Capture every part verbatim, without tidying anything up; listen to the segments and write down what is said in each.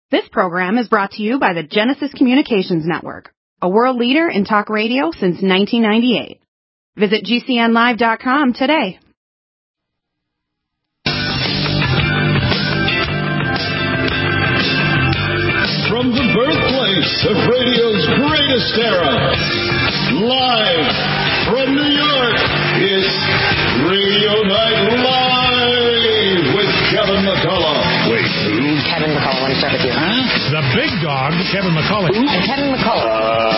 This program is brought to you by the Genesis Communications Network, a world leader in talk radio since nineteen ninety-eight. Visit G C N live dot com today. From the birthplace of radio's greatest era, live from New York, it's Radio Night Live with Kevin McCullough. Wait, who? Kevin McCullough, let me start with you. Huh? The big dog, Kevin McCullough. Who? I'm Kevin McCullough.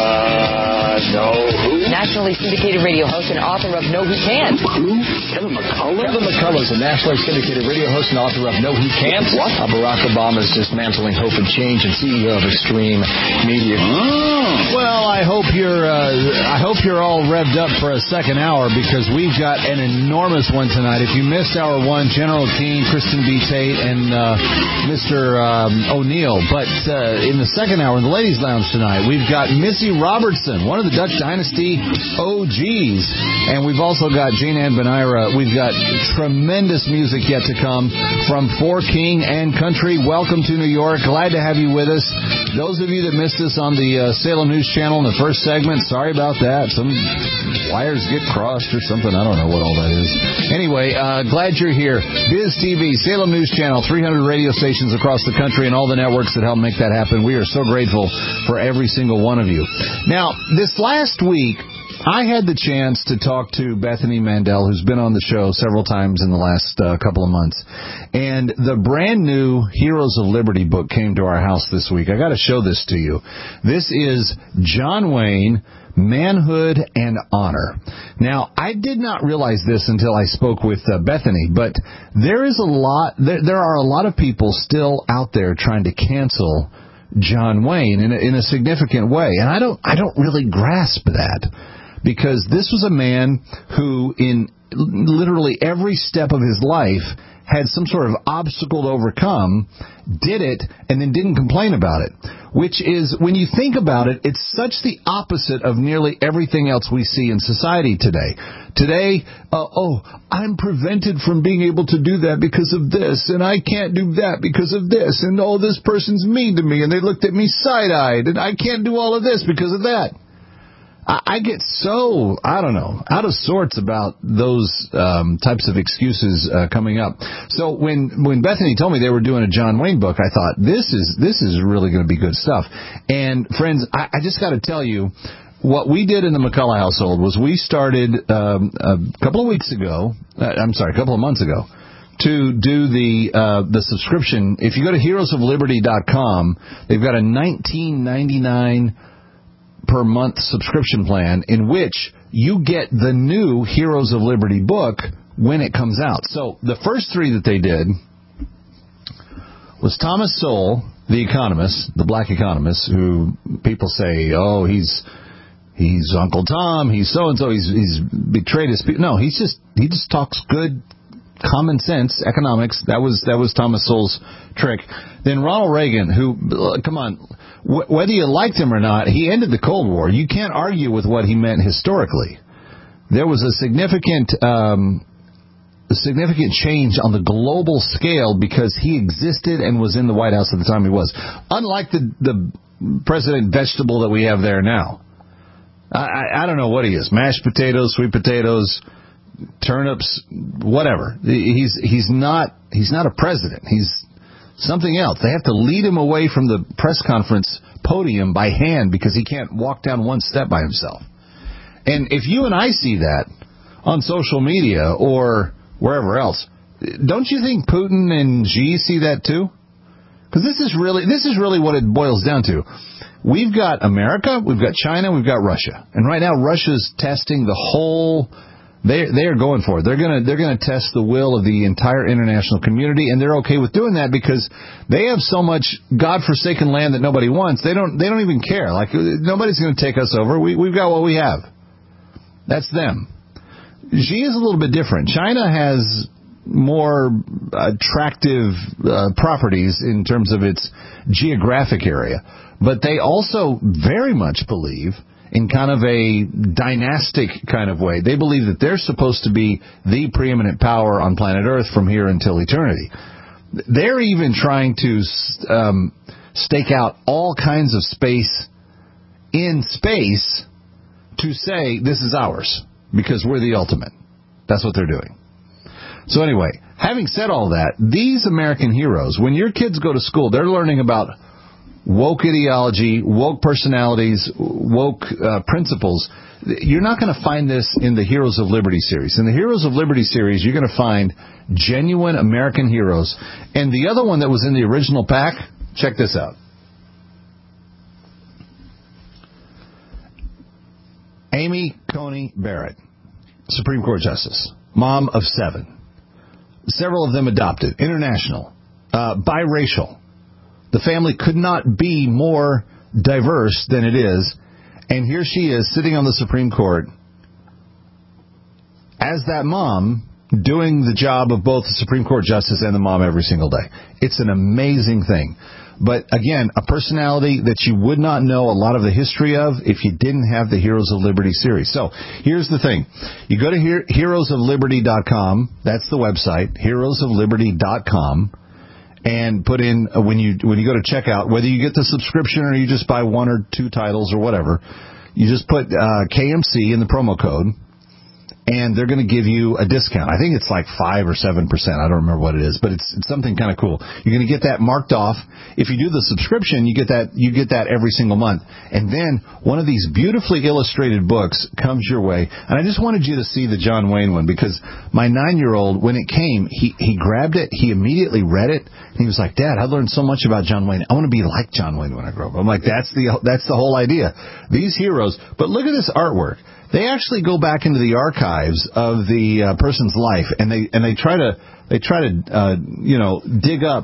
Uh, no, who? Nationally syndicated radio host and author of No He Can't. Who? Kevin McCullough? Kevin McCullough is a nationally syndicated radio host and author of No He Can't. What? Uh, Barack Obama's dismantling hope and change and C E O of Extreme Media. Oh. Well, I hope you're uh, I hope you're all revved up for a second hour because we've got an enormous one tonight. If you missed hour one, General Keane, Kristen B. Tate, and uh, Mister Um, O'Neill. But uh, in the second hour, in the Ladies' Lounge tonight, we've got Missy Robertson, one of the Duck Dynasty O Gs. And we've also got Jane Ann Benaira. We've got tremendous music yet to come from For King and Country. Welcome to New York. Glad to have you with us. Those of you that missed us on the uh, Salem News Channel in the first segment, sorry about that. Some wires get crossed or something. I don't know what all that is. Anyway, uh, glad you're here. Biz T V, Salem News Channel, three hundred radio stations across the country and all the networks that help make that happen. We are so grateful for every single one of you. Now, this last week, I had the chance to talk to Bethany Mandel, who's been on the show several times in the last uh, couple of months. And the brand new Heroes of Liberty book came to our house this week. I got to show this to you. This is John Wayne, Manhood and Honor. Now, I did not realize this until I spoke with uh, Bethany, but there is a lot, there, there are a lot of people still out there trying to cancel John Wayne in a, in a significant way. And I don't, I don't really grasp that. Because this was a man who, in literally every step of his life, had some sort of obstacle to overcome, did it, and then didn't complain about it. Which is, when you think about it, it's such the opposite of nearly everything else we see in society today. Today, uh, oh, I'm prevented from being able to do that because of this, and I can't do that because of this, and oh, this person's mean to me, and they looked at me side-eyed, and I can't do all of this because of that. I get so, I don't know, out of sorts about those um, types of excuses uh, coming up. So when when Bethany told me they were doing a John Wayne book, I thought, this is this is really going to be good stuff. And, friends, I, I just got to tell you, what we did in the McCullough household was we started um, a couple of weeks ago, uh, I'm sorry, a couple of months ago, to do the uh, the subscription. If you go to heroes of liberty dot com, they've got a nineteen ninety-nine per month subscription plan in which you get the new Heroes of Liberty book when it comes out. So the first three that they did was Thomas Sowell, the economist, the black economist, who people say, oh, he's he's Uncle Tom, he's so-and-so, he's, he's betrayed his people. No, he's just he just talks good common sense economics. That was that was Thomas Sowell's trick. Then Ronald Reagan, who, come on, wh- whether you liked him or not, he ended the Cold War. You can't argue with what he meant historically. There was a significant um, a significant change on the global scale because he existed and was in the White House at the time he was. Unlike the the president vegetable that we have there now. I, I, I don't know what he is. Mashed potatoes, sweet potatoes, turnips, whatever. He's he's not he's not a president. He's something else. They have to lead him away from the press conference podium by hand because he can't walk down one step by himself. And if you and I see that on social media or wherever else, don't you think Putin and Xi see that too? Because this is really this is really what it boils down to. We've got America, we've got China, we've got Russia, and right now Russia's testing the whole. They they are going for it. They're gonna they're gonna test the will of the entire international community, and they're okay with doing that because they have so much godforsaken land that nobody wants. They don't they don't even care. Like, nobody's going to take us over. We we've got what we have. That's them. Xi is a little bit different. China has more attractive uh, properties in terms of its geographic area, but they also very much believe in kind of a dynastic kind of way. They believe that they're supposed to be the preeminent power on planet Earth from here until eternity. They're even trying to um, stake out all kinds of space in space to say this is ours because we're the ultimate. That's what they're doing. So anyway, having said all that, these American heroes, when your kids go to school, they're learning about woke ideology, woke personalities, woke uh, principles. You're not going to find this in the Heroes of Liberty series. In the Heroes of Liberty series, you're going to find genuine American heroes. And the other one that was in the original pack, check this out. Amy Coney Barrett, Supreme Court Justice, mom of seven. Several of them adopted, international, uh, biracial. The family could not be more diverse than it is. And here she is sitting on the Supreme Court as that mom doing the job of both the Supreme Court Justice and the mom every single day. It's an amazing thing. But again, a personality that you would not know a lot of the history of if you didn't have the Heroes of Liberty series. So here's the thing. You go to heroes of liberty dot com. That's the website, heroes of liberty dot com. And put in, uh, when you when you go to checkout, whether you get the subscription or you just buy one or two titles or whatever, you just put uh, K M C in the promo code, and they're going to give you a discount. I think it's like five or seven percent. I don't remember what it is, but it's, it's something kind of cool. You're going to get that marked off. If you do the subscription, you get that you get that every single month. And then one of these beautifully illustrated books comes your way. And I just wanted you to see the John Wayne one because my nine-year-old, when it came, he, he grabbed it. He immediately read it. And he was like, Dad, I learned so much about John Wayne. I want to be like John Wayne when I grow up. I'm like, that's the that's the whole idea. These heroes. But look at this artwork. They actually go back into the archives of the uh, person's life, and they and they try to they try to uh, you know dig up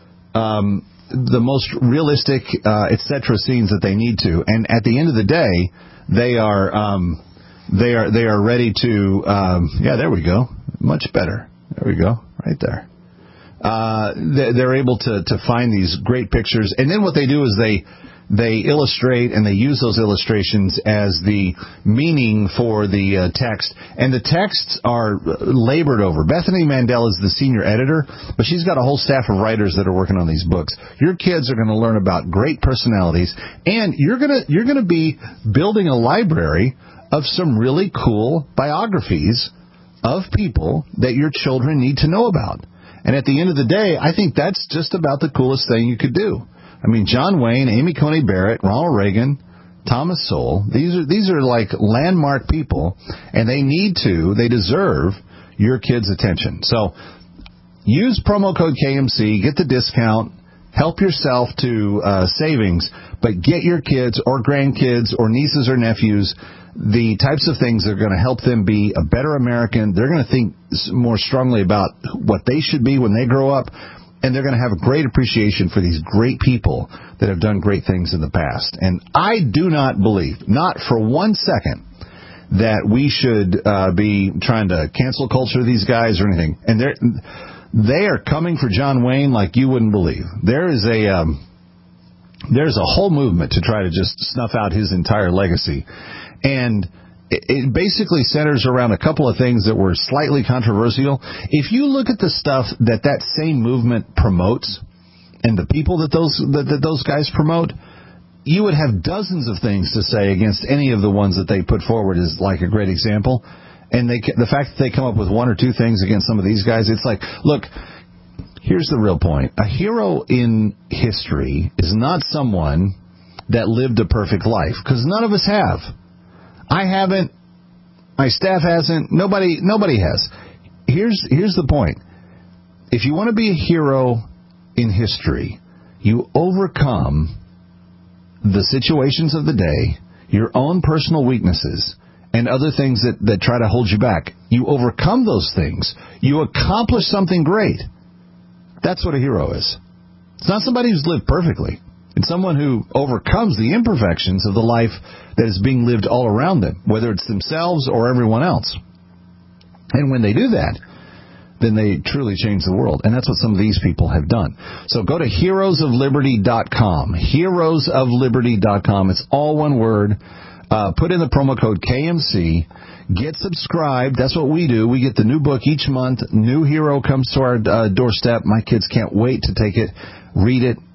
um, the most realistic uh, et cetera scenes that they need to. And at the end of the day, they are um, they are they are ready to um, yeah. There we go. Much better. There we go. Right there. Uh, they're able to to find these great pictures, and then what they do is they. They illustrate and they use those illustrations as the meaning for the uh, text. And the texts are labored over. Bethany Mandel is the senior editor, but she's got a whole staff of writers that are working on these books. Your kids are going to learn about great personalities, and you're going to you're going to be building a library of some really cool biographies of people that your children need to know about. And at the end of the day, I think that's just about the coolest thing you could do. I mean, John Wayne, Amy Coney Barrett, Ronald Reagan, Thomas Sowell, these are these are like landmark people, and they need to, they deserve your kids' attention. So use promo code K M C, get the discount, help yourself to uh, savings, but get your kids or grandkids or nieces or nephews the types of things that are going to help them be a better American. They're going to think more strongly about what they should be when they grow up. And they're going to have a great appreciation for these great people that have done great things in the past. And I do not believe, not for one second, that we should uh, be trying to cancel culture these guys or anything. And they're, they are coming for John Wayne like you wouldn't believe. There is a um, there's a whole movement to try to just snuff out his entire legacy. And it basically centers around a couple of things that were slightly controversial. If you look at the stuff that that same movement promotes and the people that those that, that those guys promote, you would have dozens of things to say against any of the ones that they put forward as like a great example. And they the fact that they come up with one or two things against some of these guys, it's like, look, here's the real point. A hero in history is not someone that lived a perfect life, because none of us have. I haven't. My staff hasn't. Nobody nobody has. Here's here's the point. If you want to be a hero in history, you overcome the situations of the day, your own personal weaknesses, and other things that, that try to hold you back. You overcome those things. You accomplish something great. That's what a hero is. It's not somebody who's lived perfectly. It's someone who overcomes the imperfections of the life that is being lived all around them, whether it's themselves or everyone else. And when they do that, then they truly change the world. And that's what some of these people have done. So go to heroes of liberty dot com. heroes of liberty dot com. It's all one word. Uh, put in the promo code K M C. Get subscribed. That's what we do. We get the new book each month. New hero comes to our uh, doorstep. My kids can't wait to take it, read it.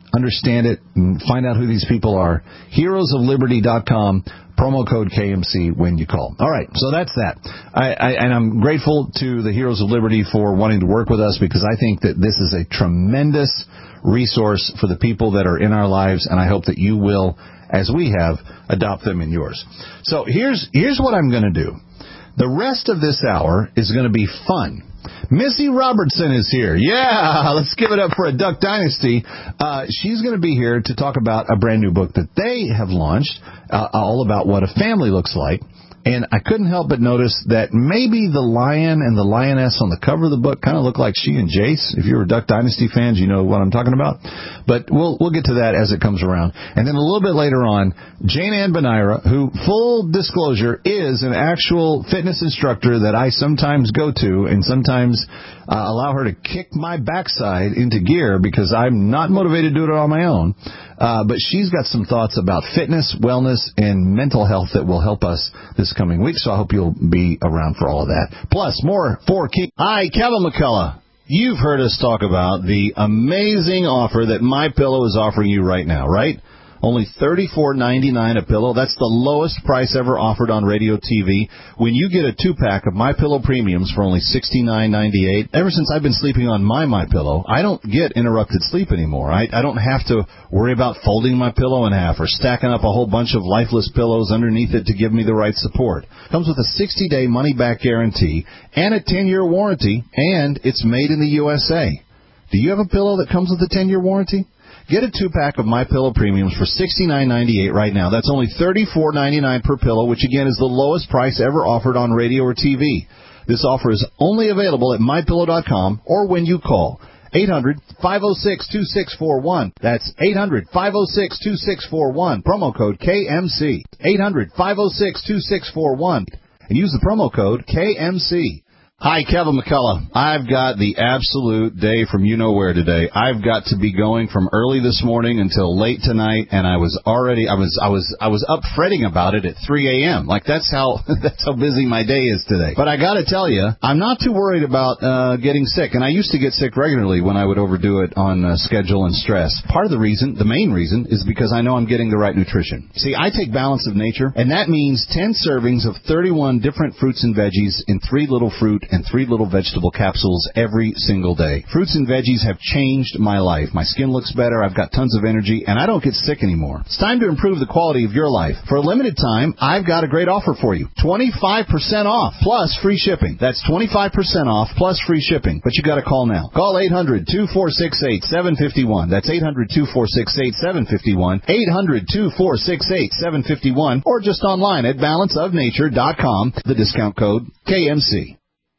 understand it, and find out who these people are. heroes of liberty dot com, promo code K M C when you call. All right, so that's that. I, I, and I'm grateful to the Heroes of Liberty for wanting to work with us, because I think that this is a tremendous resource for the people that are in our lives, and I hope that you will, as we have, adopt them in yours. So here's here's what I'm going to do. The rest of this hour is going to be fun. Missy Robertson is here. Yeah, let's give it up for a Duck Dynasty. Uh, she's going to be here to talk about a brand new book that they have launched, uh, all about what a family looks like. And I couldn't help but notice that maybe the lion and the lioness on the cover of the book kind of look like she and Jace. If you were Duck Dynasty fans, you know what I'm talking about. But we'll we'll get to that as it comes around. And then a little bit later on, Jane Ann Benaira, who, full disclosure, is an actual fitness instructor that I sometimes go to and sometimes uh, allow her to kick my backside into gear because I'm not motivated to do it on my own. Uh, but she's got some thoughts about fitness, wellness, and mental health that will help us this coming week, so I hope you'll be around for all of that. Plus, more for King. Hi, Kevin McCullough. You've heard us talk about the amazing offer that MyPillow is offering you right now, right? Only thirty-four ninety-nine a pillow. That's the lowest price ever offered on radio T V. When you get a two-pack of MyPillow Premiums for only sixty-nine ninety-eight, ever since I've been sleeping on my MyPillow, I don't get interrupted sleep anymore. I, I don't have to worry about folding my pillow in half or stacking up a whole bunch of lifeless pillows underneath it to give me the right support. Comes with a sixty-day money-back guarantee and a ten-year warranty, and it's made in the U S A. Do you have a pillow that comes with a ten-year warranty? Get a two-pack of MyPillow Premiums for sixty-nine ninety-eight right now. That's only thirty-four ninety-nine per pillow, which, again, is the lowest price ever offered on radio or T V. This offer is only available at My Pillow dot com or when you call eight hundred, five oh six, two six four one. That's eight hundred, five oh six, two six four one. Promo code K M C. eight hundred, five oh six, two six four one. And use the promo code K M C. Hi, Kevin McCullough. I've got the absolute day from you-know-where today. I've got to be going from early this morning until late tonight, and I was already, I was, I was, I was up fretting about it at three a.m. Like, that's how, that's how busy my day is today. But I gotta tell you, I'm not too worried about, uh, getting sick. And I used to get sick regularly when I would overdo it on uh, schedule and stress. Part of the reason, the main reason, is because I know I'm getting the right nutrition. See, I take Balance of Nature, and that means ten servings of thirty-one different fruits and veggies in three little fruit and three little vegetable capsules every single day. Fruits and veggies have changed my life. My skin looks better, I've got tons of energy, and I don't get sick anymore. It's time to improve the quality of your life. For a limited time, I've got a great offer for you. twenty-five percent off plus free shipping. That's twenty-five percent off plus free shipping. But you got to call now. Call eight hundred, two four six eight, seven five one. That's eight hundred, two four six eight, seven five one. eight hundred, two four six eight, seven five one. Or just online at balance of nature dot com. The discount code K M C.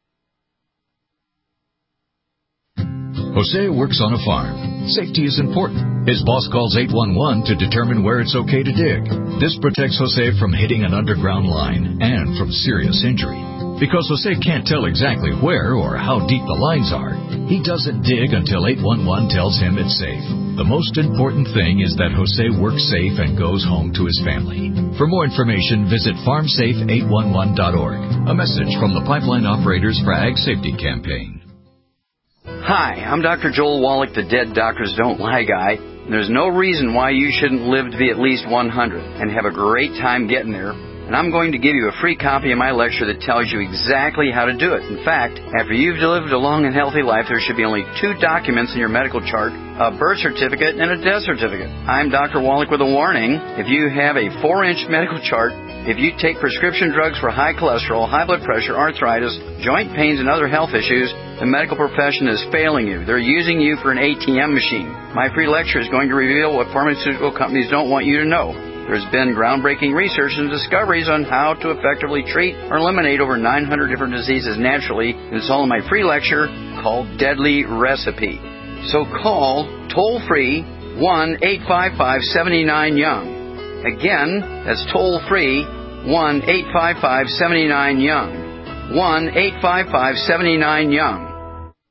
Jose works on a farm. Safety is important. His boss calls eight one one to determine where it's okay to dig. This protects Jose from hitting an underground line and from serious injury. Because Jose can't tell exactly where or how deep the lines are, he doesn't dig until eight one one tells him it's safe. The most important thing is that Jose works safe and goes home to his family. For more information, visit farm safe eight one one dot org. A message from the Pipeline Operators for Ag Safety Campaign. Hi, I'm Doctor Joel Wallach, the Dead Doctors Don't Lie guy. There's no reason why you shouldn't live to be at least one hundred and have a great time getting there. And I'm going to give you a free copy of my lecture that tells you exactly how to do it. In fact, after you've lived a long and healthy life, there should be only two documents in your medical chart, a birth certificate and a death certificate. I'm Doctor Wallach with a warning. If you have a four-inch medical chart, if you take prescription drugs for high cholesterol, high blood pressure, arthritis, joint pains, and other health issues, the medical profession is failing you. They're using you for an A T M machine. My free lecture is going to reveal what pharmaceutical companies don't want you to know. There's been groundbreaking research and discoveries on how to effectively treat or eliminate over nine hundred different diseases naturally, and it's all in my free lecture called Deadly Recipe. So call toll-free one eight five five, seven nine, young. Again, that's toll-free one eight five five, seven nine, young. one eight five five, seven nine, young.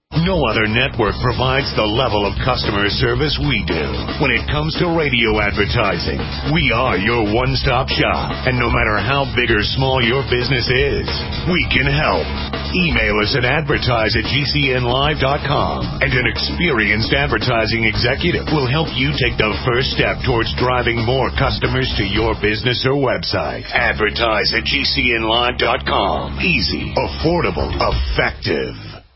No other network provides the level of customer service we do. When it comes to radio advertising, we are your one-stop shop. And no matter how big or small your business is, we can help. Email us at advertise at G C N live dot com, and an experienced advertising executive will help you take the first step towards driving more customers to your business or website. Advertise at G C N live dot com. Easy, affordable, effective.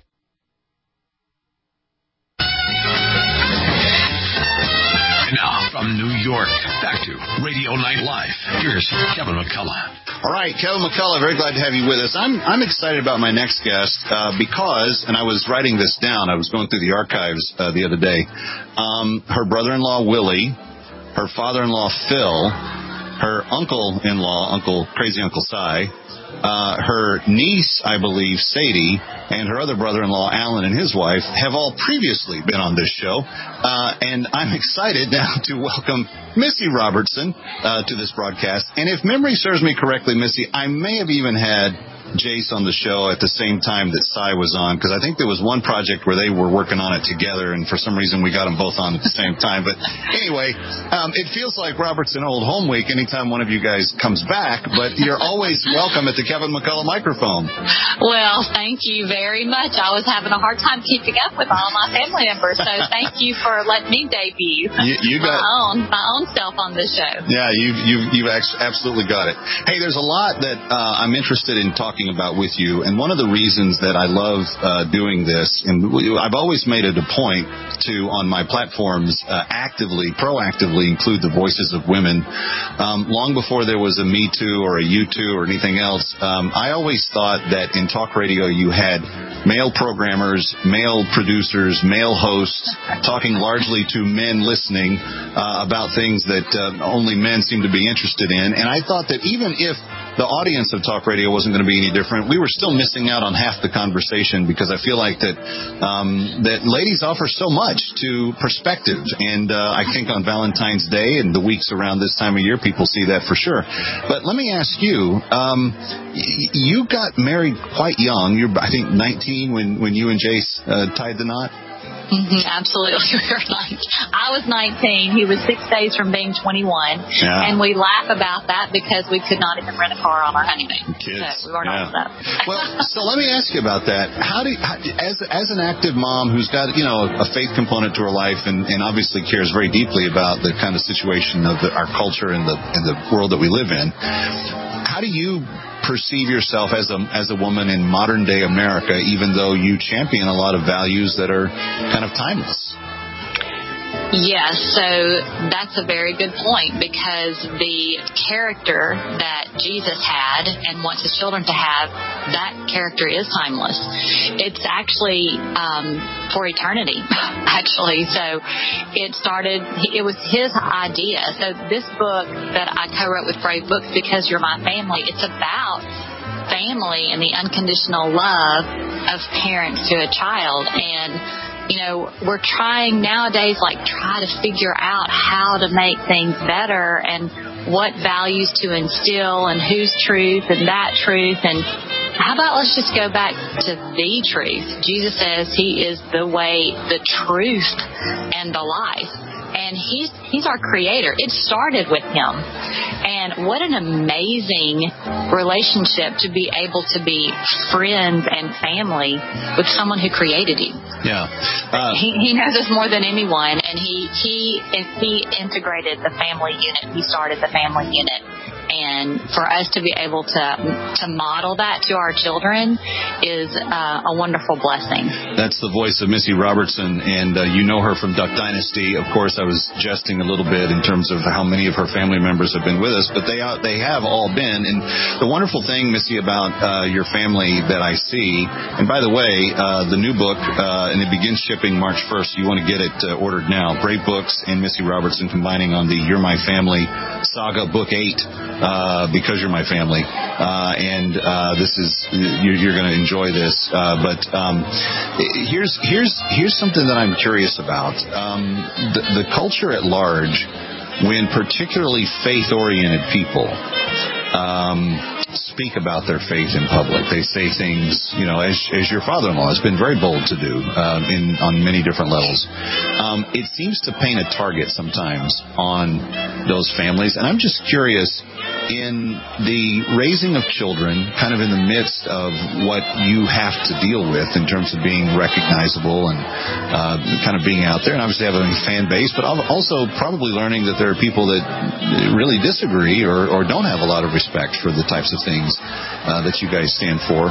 Now, from New York, back to Radio Night Live. Here's Kevin McCullough. All right, Kevin McCullough, very glad to have you with us. I'm I'm excited about my next guest uh, because, and I was writing this down, I was going through the archives uh, the other day. Um, her brother-in-law, Willie, her father-in-law, Phil, her uncle-in-law, Uncle Crazy Uncle Cy, Uh, her niece, I believe, Sadie, and her other brother-in-law, Alan, and his wife, have all previously been on this show. Uh, and I'm excited now to welcome Missy Robertson uh, to this broadcast. And if memory serves me correctly, Missy, I may have even had Jace on the show at the same time that Cy was on, because I think there was one project where they were working on it together, and for some reason we got them both on at the same time. But anyway, um, it feels like Robertson Old Home Week anytime one of you guys comes back, but you're always welcome at the Kevin McCullough microphone. Well, thank you very much. I was having a hard time keeping up with all my family members, so thank you for letting me debut you, you got, my own my own self on this show. Yeah, you've, you've, you've absolutely got it. Hey, there's a lot that uh, I'm interested in talking about with you, and one of the reasons that I love uh, doing this, and I've always made it a point to, on my platforms, uh, actively, proactively include the voices of women. Um, long before there was a Me Too or a You Too or anything else, um, I always thought that in talk radio you had male programmers, male producers, male hosts talking largely to men listening uh, about things that uh, only men seem to be interested in. And I thought that even if the audience of talk radio wasn't going to be any different, we were still missing out on half the conversation, because I feel like that um, that ladies offer so much to perspective. And uh, I think on Valentine's Day and the weeks around this time of year, people see that for sure. But let me ask you, um, y- you got married quite young. You're, I think, nineteen when, when you and Jace uh, tied the knot? Mm-hmm, absolutely. We were like, I was nineteen. He was six days from being twenty-one. Yeah. And we laugh about that because we could not even rent a car on our honeymoon. Kids. So we weren't yeah. old enough. Well, so let me ask you about that. How do you, how, as as an active mom who's got, you know, a faith component to her life, and, and obviously cares very deeply about the kind of situation of the, our culture and the and the world that we live in, how do you perceive yourself as a as a woman in modern day America, even though you champion a lot of values that are kind of timeless? Yes, so that's a very good point, because the character that Jesus had and wants his children to have, that character is timeless. It's actually um, for eternity, actually. So it started, it was his idea. So this book that I co-wrote with Brave Books, Because You're My Family, it's about family and the unconditional love of parents to a child. And you know, we're trying nowadays, like, try to figure out how to make things better and what values to instill and whose truth and that truth. And how about let's just go back to the truth? Jesus says he is the way, the truth, and the life. And he's he's our creator. It started with him. And what an amazing relationship to be able to be friends and family with someone who created you. Yeah. Uh, he, he knows us more than anyone, and he, he, he integrated the family unit. He started the family unit. And for us to be able to to model that to our children is uh, a wonderful blessing. That's the voice of Missy Robertson, and uh, you know her from Duck Dynasty. Of course, I was jesting a little bit in terms of how many of her family members have been with us, but they are, they have all been. And the wonderful thing, Missy, about uh, your family that I see, and by the way, uh, the new book, uh, and it begins shipping March first. You want to get it uh, ordered now. Brave Books and Missy Robertson combining on the You're My Family saga, book eight. Uh, because you're my family, uh, and uh, this is you're, you're going to enjoy this. Uh, but um, here's here's here's something that I'm curious about. Um, the, the culture at large, when particularly faith-oriented people um, speak about their faith in public. They say things, you know, as, as your father-in-law has been very bold to do um, in on many different levels. Um, it seems to paint a target sometimes on those families. And I'm just curious, in the raising of children, kind of in the midst of what you have to deal with in terms of being recognizable and uh, kind of being out there, and obviously having a fan base, but also probably learning that there are people that really disagree or, or don't have a lot of respect for the types of things uh, that you guys stand for.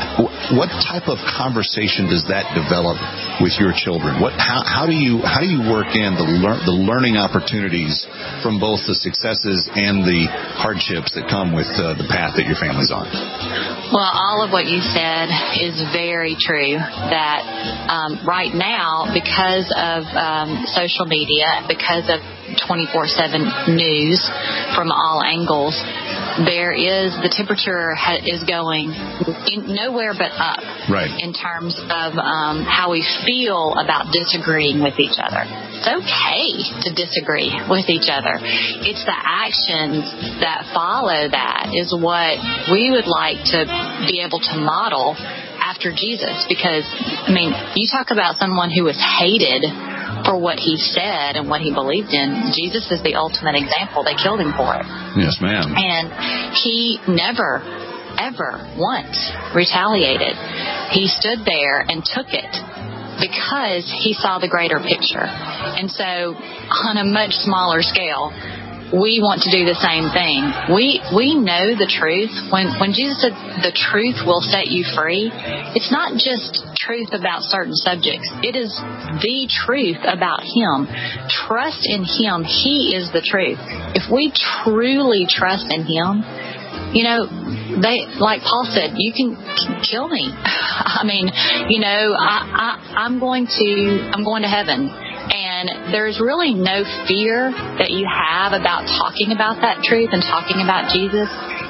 What type of conversation does that develop with your children? What, how, how do you how do you work in the lear- the learning opportunities from both the successes and the hardships that come with uh, the path that your family's on? Well, all of what you said is very true. That um, right now, because of um, social media and because of twenty-four seven news from all angles, there is the temperature ha- is going in nowhere but up. Right. In terms of um, how we feel about disagreeing with each other. It's okay to disagree with each other. It's the actions that follow that is what we would like to be able to model after Jesus. Because, I mean, you talk about someone who was hated for what he said and what he believed in. Jesus is the ultimate example. They killed him for it. Yes, ma'am. And he never, ever once retaliated. He stood there and took it because he saw the greater picture. And so on a much smaller scale, we want to do the same thing. We we know the truth. When when Jesus said the truth will set you free, it's not just truth about certain subjects. It is the truth about Him. Trust in Him. He is the truth. If we truly trust in Him, you know, they like Paul said, you can kill me. I mean, you know, I, I I'm going to I'm going to heaven. And there's really no fear that you have about talking about that truth and talking about Jesus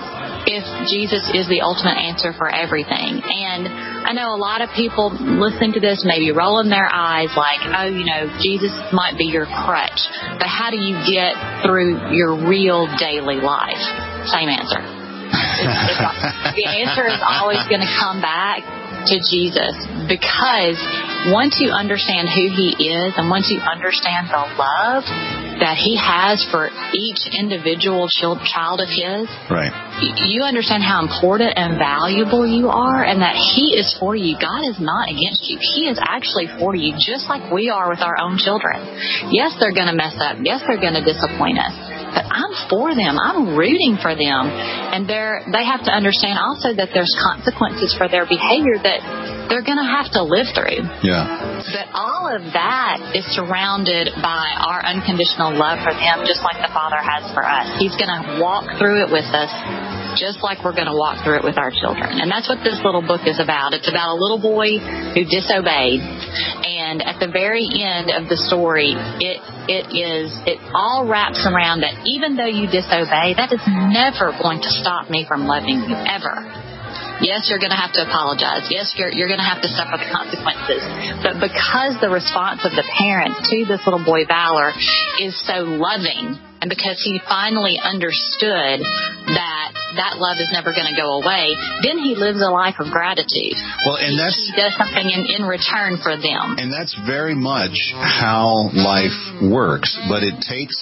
if Jesus is the ultimate answer for everything. And I know a lot of people listening to this may be rolling their eyes like, oh, you know, Jesus might be your crutch. But how do you get through your real daily life? Same answer. It's, it's, the answer is always going to come back to Jesus, because once you understand who He is and once you understand the love that He has for each individual child of His, right, you understand how important and valuable you are, and that He is for you. God is not against you. He is actually for you, just like we are with our own children. Yes, they're going to mess up. Yes, they're going to disappoint us. But I'm for them. I'm rooting for them. And they're, they have to understand also that there's consequences for their behavior that they're going to have to live through. Yeah. But all of that is surrounded by our unconditional love for them, just like the Father has for us. He's going to walk through it with us, just like we're going to walk through it with our children. And that's what this little book is about. It's about a little boy who disobeyed. And at the very end of the story, it it is it all wraps around that even though you disobey, that is never going to stop me from loving you, ever. Yes, you're going to have to apologize. Yes, you're, you're going to have to suffer the consequences. But because the response of the parents to this little boy, Valor, is so loving, and because he finally understood that that love is never going to go away, then he lives a life of gratitude. Well, and that's, he, he does something in, in return for them. And that's very much how life works. But it takes,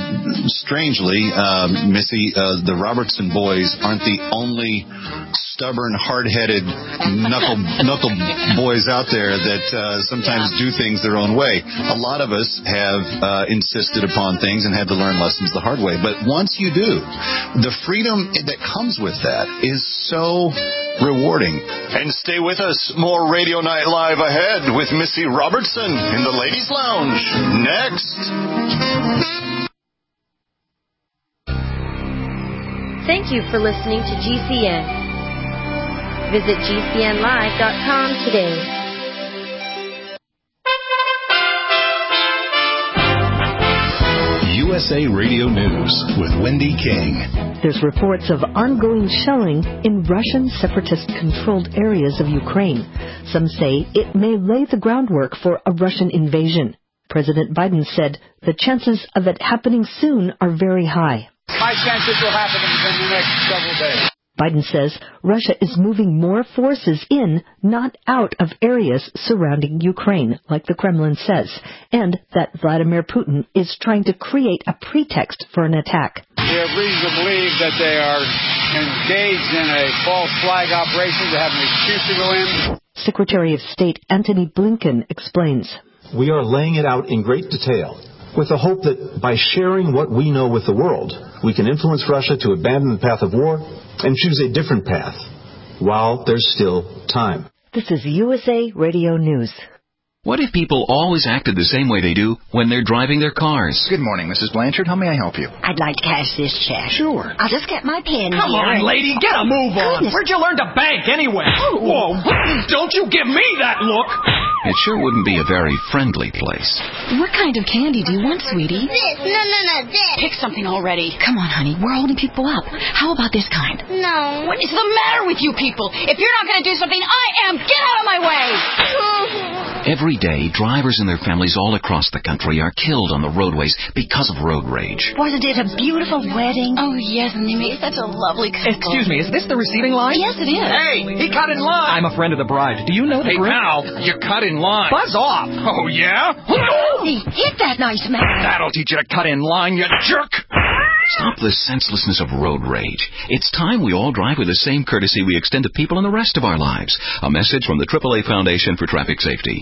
strangely, uh, Missy, uh, the Robertson boys aren't the only stubborn, hard-headed knuckle knuckle boys out there that uh, sometimes yeah. do things their own way. A lot of us have uh, insisted upon things and had to learn lessons the hard way. But once you do, the freedom that comes with that is so rewarding. And stay with us. More Radio Night Live ahead with Missy Robertson in the Ladies Lounge. Next. Thank you for listening to G C N. Visit G C N live dot com today. U S A Radio News with Wendy King. There's reports of ongoing shelling in Russian separatist-controlled areas of Ukraine. Some say it may lay the groundwork for a Russian invasion. President Biden said the chances of it happening soon are very high. My chances will happen in the next several days. Biden says Russia is moving more forces in, not out of areas surrounding Ukraine, like the Kremlin says, and that Vladimir Putin is trying to create a pretext for an attack. We have reason to believe that they are engaged in a false flag operation to have an excuse to go in. Secretary of State Antony Blinken explains. We are laying it out in great detail, with the hope that by sharing what we know with the world, we can influence Russia to abandon the path of war and choose a different path, while there's still time. This is U S A Radio News. What if people always acted the same way they do when they're driving their cars? Good morning, Missus Blanchard. How may I help you? I'd like to cash this check. Sure. I'll just get my pen Come here. on, and... lady, get a move on. Goodness. Where'd you learn to bank anyway? Oh. Whoa, don't you give me that look. It sure wouldn't be a very friendly place. What kind of candy do you want, sweetie? This. No, no, no, this. Pick something already. Come on, honey. We're holding people up. How about this kind? No. What is the matter with you people? If you're not going to do something, I am. Get out of my way. Every day, drivers and their families all across the country are killed on the roadways because of road rage. Wasn't it a beautiful wedding? Oh, yes, and they made such a lovely couple. Excuse me, is this the receiving line? Yes, it is. Hey, he cut in line. I'm a friend of the bride. Do you know the Hey, group? pal, you cut in line. Buzz off. Oh, yeah? Hey, hit that nice man. That'll teach you to cut in line, you jerk. Stop the senselessness of road rage. It's time we all drive with the same courtesy we extend to people in the rest of our lives. A message from the triple A Foundation for Traffic Safety.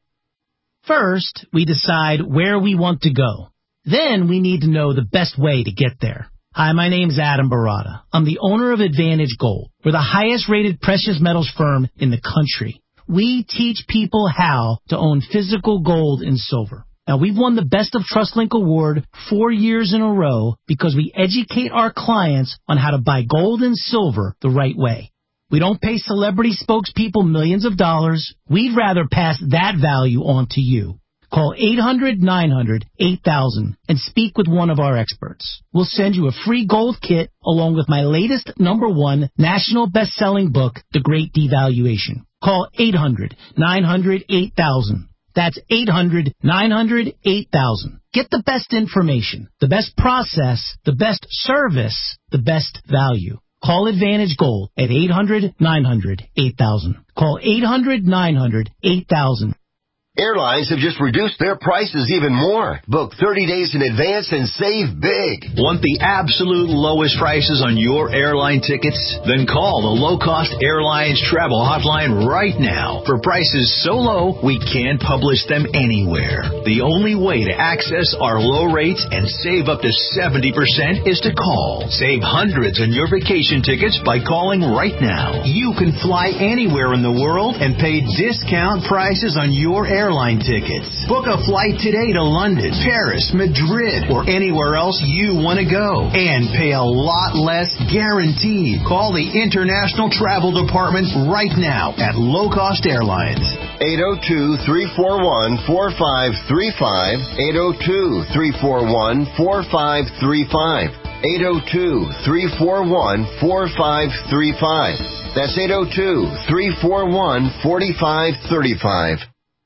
First, we decide where we want to go. Then we need to know the best way to get there. Hi, my name's Adam Barada. I'm the owner of Advantage Gold. We're the highest rated precious metals firm in the country. We teach people how to own physical gold and silver. Now, we've won the Best of TrustLink Award four years in a row because we educate our clients on how to buy gold and silver the right way. We don't pay celebrity spokespeople millions of dollars. We'd rather pass that value on to you. Call eight hundred nine hundred eight thousand and speak with one of our experts. We'll send you a free gold kit along with my latest number one national best-selling book, The Great Devaluation. Call eight hundred nine hundred eight thousand. That's eight hundred nine hundred eight thousand. Get the best information, the best process, the best service, the best value. Call Advantage Gold at eight hundred nine hundred eight thousand. Call eight hundred nine hundred eight thousand. Airlines have just reduced their prices even more. Book thirty days in advance and save big. Want the absolute lowest prices on your airline tickets? Then call the Low Cost Airlines Travel Hotline right now. For prices so low, we can't publish them anywhere. The only way to access our low rates and save up to seventy percent is to call. Save hundreds on your vacation tickets by calling right now. You can fly anywhere in the world and pay discount prices on your airline airline tickets. Book a flight today to London, Paris, Madrid, or anywhere else you want to go. And pay a lot less guaranteed. Call the International Travel Department right now at Low Cost Airlines. eight oh two, three four one, four five three five. eight oh two, three four one, four five three five. eight oh two, three four one, four five three five. That's eight oh two, three four one, four five three five.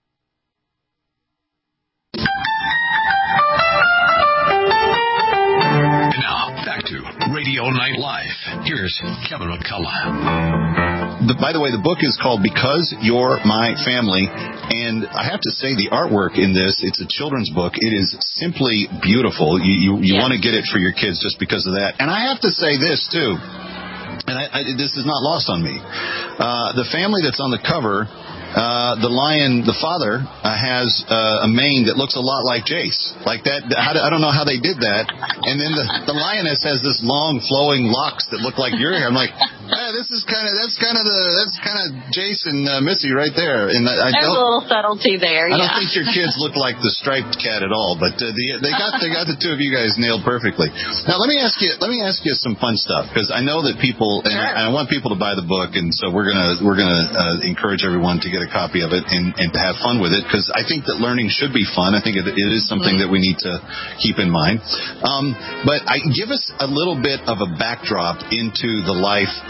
Now, back to Radio Night Live. Here's Kevin McCullough. The, by the way, the book is called Because You're My Family, and I have to say the artwork in this, it's a children's book. It is simply beautiful. You you, you yeah. want to get it for your kids just because of that. And I have to say this, too, and I, I, this is not lost on me. Uh, the family that's on the cover, Uh, the lion, the father, uh, has uh, a mane that looks a lot like Jace. Like that, I don't know how they did that. And then the, the lioness has this long, flowing locks that look like your hair. I'm like, hey, this is kind of, that's kind of the, that's kind of Jace and uh, Missy right there. And I, I There's don't, a little subtlety there. I don't yeah. think your kids look like the striped cat at all. But uh, the, they got, they got the two of you guys nailed perfectly. Now let me ask you, let me ask you some fun stuff, because I know that people, and sure. I, I want people to buy the book, and so we're gonna, we're gonna uh, encourage everyone to get a copy of it and, and to have fun with it, because I think that learning should be fun. I think it, it is something that we need to keep in mind. Um, but I give us a little bit of a backdrop into the life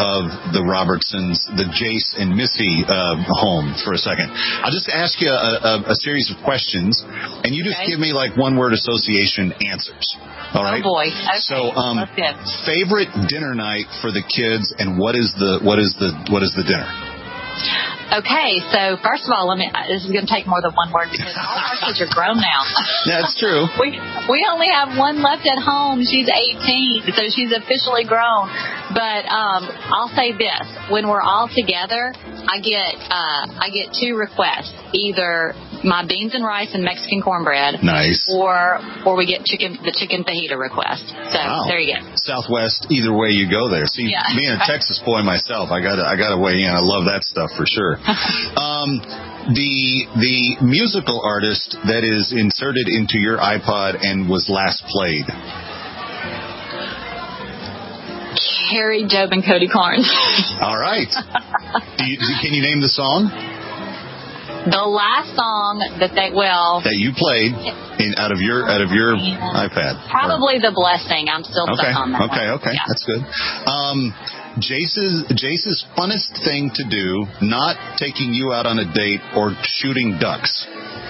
of the Robertsons, the Jace and Missy uh, home for a second. I'll just ask you a, a, a series of questions, and you just Okay. give me like one-word association answers. All right. Oh boy. Okay. So, um, Let's go. favorite dinner night for the kids, and what is the what is the what is the dinner? Okay, so first of all, let me. This is going to take more than one word because all our kids are grown now. Yeah, it's true. We we only have one left at home. She's eighteen, so she's officially grown. But um, I'll say this: when we're all together, I get uh, I get two requests: either my beans and rice and Mexican cornbread, Nice. or or we get chicken the chicken fajita request. So Wow. there you go. Southwest, either way you go there. See, Yeah. being a Texas boy myself, I got I got to weigh in. I love that stuff for sure. um, the the musical artist that is inserted into your iPod and was last played. Carrie, Job, and Cody Carnes. All right. Do you, can you name the song The last song that they well that you played in out of your out of your iPad? probably The Blessing. I'm still Okay. stuck on that. Okay. one. Okay. Yeah. That's good. Um, Jace's Jace's funnest thing to do, not taking you out on a date or shooting ducks.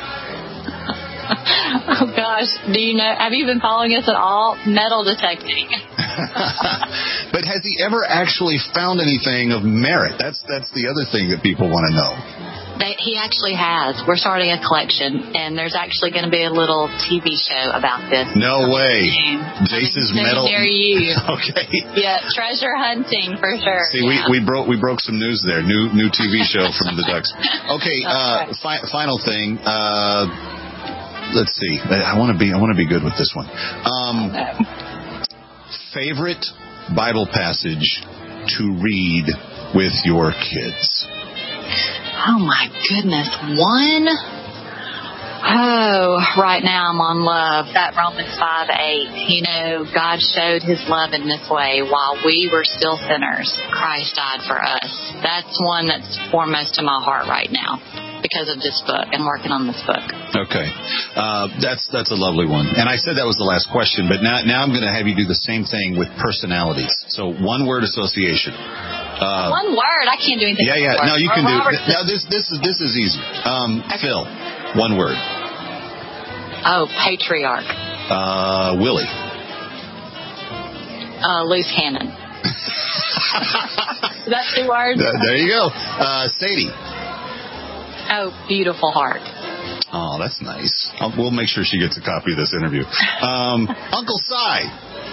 Oh gosh, do you know? Have you been following us at all? Metal detecting. But has he ever actually found anything of merit? That's that's the other thing that people want to know. They, he actually has. We're starting a collection, and there's actually going to be a little T V show about this. No way. Soon. Jace's Coming metal. near you. Okay. Yeah, treasure hunting for sure. See, yeah. we, we broke we broke some news there. New new T V show from the Ducks. Okay. Uh, fi- final thing. Uh, let's see. I want to be I want to be good with this one. Um, favorite Bible passage to read with your kids. Oh my goodness, one. Oh, right now I'm on love. That Romans five eight. You know, God showed His love in this way. While we were still sinners, Christ died for us. That's one that's foremost in my heart right now because of this book. I'm working on this book. Okay, uh, that's that's a lovely one. And I said that was the last question, but now now I'm going to have you do the same thing with personalities. So one word association. Uh, one word. I can't do anything. Yeah, yeah. with No, you Or can do. Robertson. Now this this is this is easy. Um, Phil, one word. Oh, patriarch. Uh, Willie. Uh, loose cannon. Is that two words? Uh, there you go. Uh, Sadie. Oh, beautiful heart. Oh, that's nice. I'll, we'll make sure she gets a copy of this interview. Um, Uncle Si.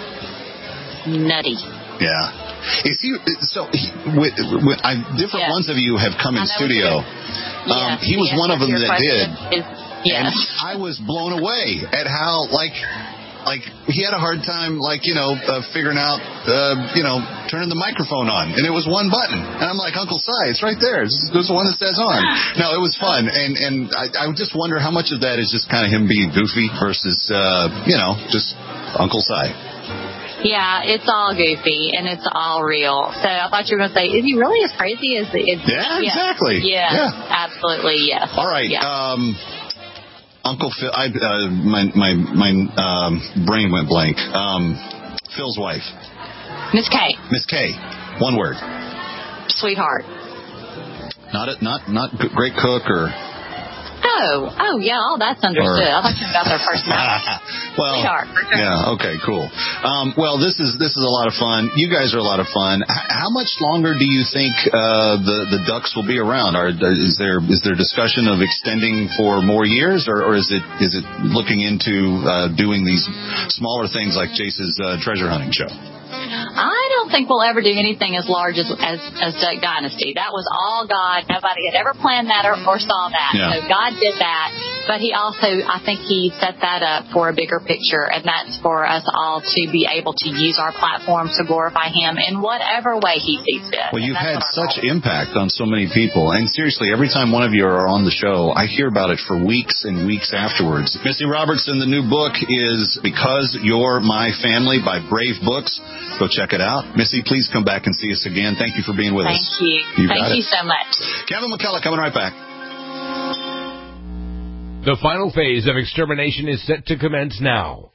Nutty. Yeah. Is he, so he, with, with, I, different Yes. ones of you have come in I know studio. what Um, Yes, he was the one of them answer to that your did. question is yes. And I was blown away at how, like, like he had a hard time, like, you know, uh, figuring out, uh, you know, turning the microphone on. And it was one button. And I'm like, Uncle Si, it's right there. It's, there's the one that says on. No, it was fun. And, and I, I just wonder how much of that is just kind of him being goofy versus, uh, you know, just Uncle Si. Yeah, it's all goofy and it's all real. So I thought you were going to say, is he really as crazy as the... It's, Yeah, exactly. Yeah, Yeah. absolutely, yes. All right. Yeah. Um, Uncle Phil, I, uh, my my my um, brain went blank. Um, Phil's wife, Miss K. Miss K. One word. Sweetheart. Not a, not not g- great cook or. Oh, oh yeah, all that's understood. Or- I thought you about their personality. Well, Sweetheart, for sure. yeah, okay, cool. Um, well, this is this is a lot of fun. You guys are a lot of fun. H- how much longer do you think uh, the the Ducks will be around? Are is there is there discussion of extending for more years, or, or is it is it looking into uh, doing these smaller things like Jace's uh, treasure hunting show? I don't think we'll ever do anything as large as as, as Duck Dynasty. That was all God. Nobody had ever planned that or, or saw that. Yeah. So God did that. But He also, I think He set that up for a bigger picture, and that's for us all to be able to use our platform to glorify Him in whatever way He sees fit. Well, you've And had that's what our such goal is. impact on so many people. And seriously, every time one of you are on the show, I hear about it for weeks and weeks afterwards. Missy Robertson, the new book is Because You're My Family by Brave Books. Go check it out. Missy, please come back and see us again. Thank you for being with Thank us. you. You Thank got you it. so much. Kevin McCullough coming right back. The final phase of extermination is set to commence now.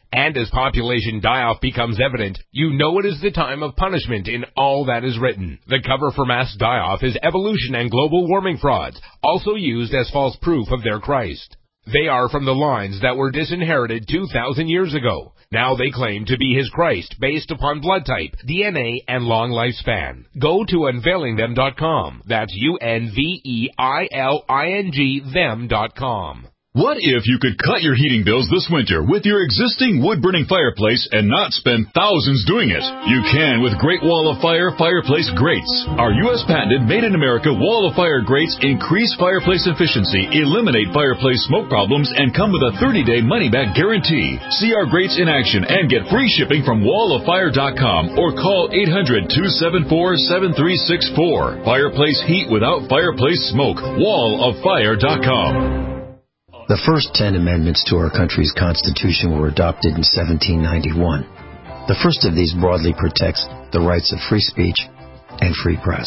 And as population die-off becomes evident, you know it is the time of punishment in all that is written. The cover for mass die-off is evolution and global warming frauds, also used as false proof of their Christ. They are from the lines that were disinherited two thousand years ago. Now they claim to be his Christ based upon blood type, D N A, and long lifespan. Go to unveiling them dot com. That's U N V E I L I N G them dot com. What if you could cut your heating bills this winter with your existing wood-burning fireplace and not spend thousands doing it? You can with Great Wall of Fire Fireplace Grates. Our U S patented made-in-America Wall of Fire grates increase fireplace efficiency, eliminate fireplace smoke problems, and come with a thirty-day money-back guarantee. See our grates in action and get free shipping from wall of fire dot com or call eight hundred, two seven four, seven three six four. Fireplace heat without fireplace smoke. wall of fire dot com. The first ten amendments to our country's Constitution were adopted in seventeen ninety-one. The first of these broadly protects the rights of free speech and free press.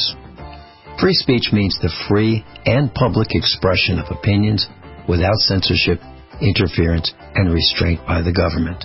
Free speech means the free and public expression of opinions without censorship, interference, and restraint by the government.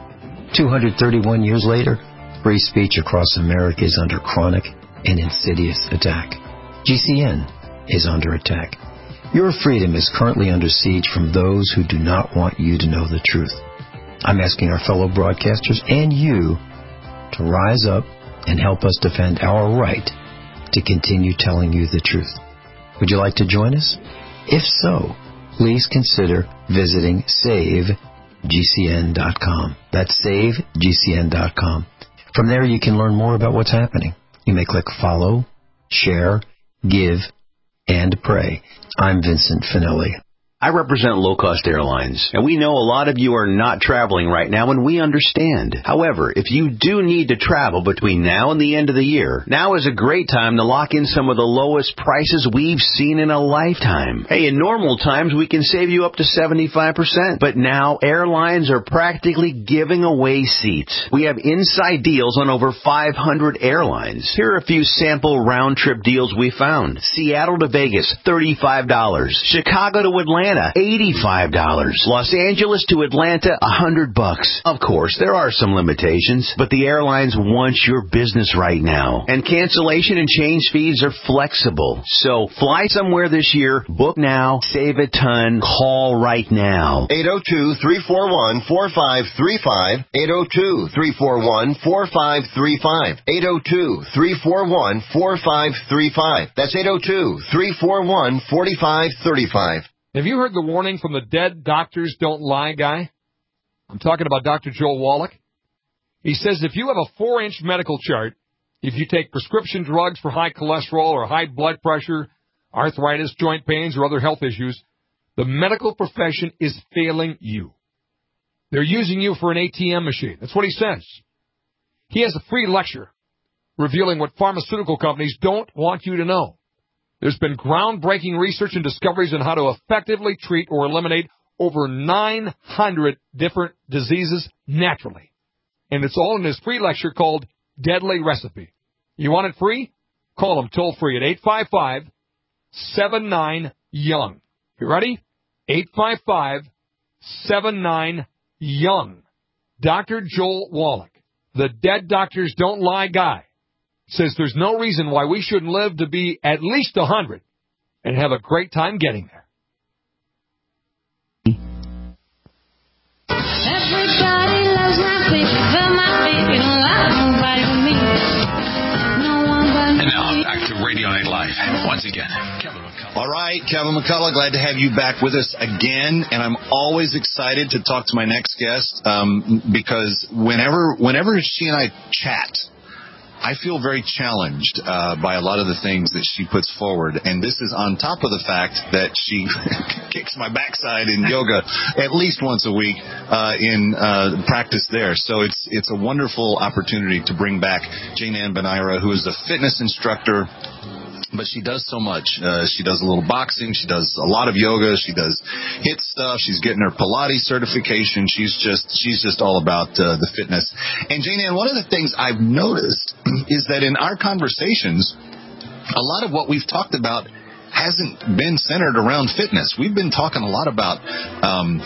two hundred thirty-one years later, free speech across America is under chronic and insidious attack. G C N is under attack. Your freedom is currently under siege from those who do not want you to know the truth. I'm asking our fellow broadcasters and you to rise up and help us defend our right to continue telling you the truth. Would you like to join us? If so, please consider visiting save G C N dot com. That's save G C N dot com. From there, you can learn more about what's happening. You may click follow, share, give, and pray. I'm Vincent Finelli. I represent Low Cost Airlines, and we know a lot of you are not traveling right now, and we understand. However, if you do need to travel between now and the end of the year, now is a great time to lock in some of the lowest prices we've seen in a lifetime. Hey, in normal times, we can save you up to seventy-five percent, but now airlines are practically giving away seats. We have inside deals on over five hundred airlines. Here are a few sample round-trip deals we found. Seattle to Vegas, thirty-five dollars. Chicago to Atlanta, eighty-five dollars. Los Angeles to Atlanta, one hundred bucks. Of course, there are some limitations, but the airlines want your business right now. And cancellation and change fees are flexible. So fly somewhere this year, book now, save a ton, call right now. eight oh two, three four one, four five three five. eight oh two, three four one, four five three five. eight oh two, three four one, four five three five. That's eight oh two, three four one, four five three five. Have you heard the warning from the dead doctors don't lie guy? I'm talking about Doctor Joel Wallach. He says if you have a four-inch medical chart, if you take prescription drugs for high cholesterol or high blood pressure, arthritis, joint pains, or other health issues, the medical profession is failing you. They're using you for an A T M machine. That's what he says. He has a free lecture revealing what pharmaceutical companies don't want you to know. There's been groundbreaking research and discoveries on how to effectively treat or eliminate over nine hundred different diseases naturally. And it's all in this free lecture called Deadly Recipe. You want it free? Call them toll free at eight five five, seven nine, young. You ready? eight five five, seven nine, young. Doctor Joel Wallach, the dead doctors don't lie guy, says there's no reason why we shouldn't live to be at least one hundred and have a great time getting there. Everybody loves my baby, but my baby don't love nobody but me. No one but me. And now, back to Radio Night Live. Once again, Kevin McCullough. All right, Kevin McCullough, glad to have you back with us again. And I'm always excited to talk to my next guest um, because whenever, whenever she and I chat, I feel very challenged uh, by a lot of the things that she puts forward, and this is on top of the fact that she kicks my backside in yoga at least once a week uh, in uh, practice there. So it's it's a wonderful opportunity to bring back Jane Ann Benaira, who is a fitness instructor. But she does so much. Uh, she does a little boxing. She does a lot of yoga. She does HIIT stuff. She's getting her Pilates certification. She's just she's just all about uh, the fitness. And Jane Ann, one of the things I've noticed is that in our conversations, a lot of what we've talked about hasn't been centered around fitness. We've been talking a lot about um,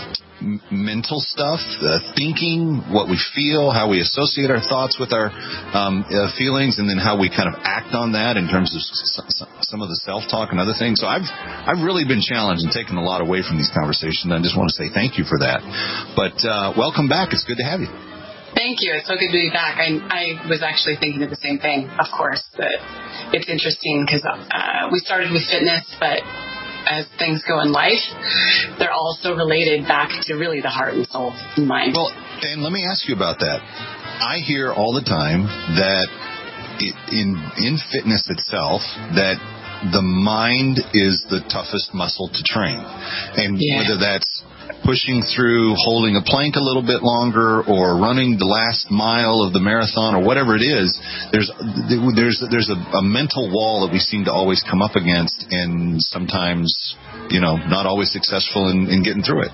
m- mental stuff, uh, thinking, what we feel, how we associate our thoughts with our um, uh, feelings, and then how we kind of act on that in terms of s- s- some of the self-talk and other things. So I've I've really been challenged and taken a lot away from these conversations. I just want to say thank you for that. But uh, welcome back. It's good to have you. Thank you. It's so good to be back. I, I was actually thinking of the same thing, of course. That it's interesting because uh, we started with fitness, but as things go in life, they're also related back to really the heart and soul and mind. Well, and let me ask you about that. I hear all the time that it, in in fitness itself, that the mind is the toughest muscle to train. And yeah. whether that's pushing through, holding a plank a little bit longer, or running the last mile of the marathon, or whatever it is, there's there's there's a, a mental wall that we seem to always come up against, and sometimes, you know, not always successful in, in getting through it.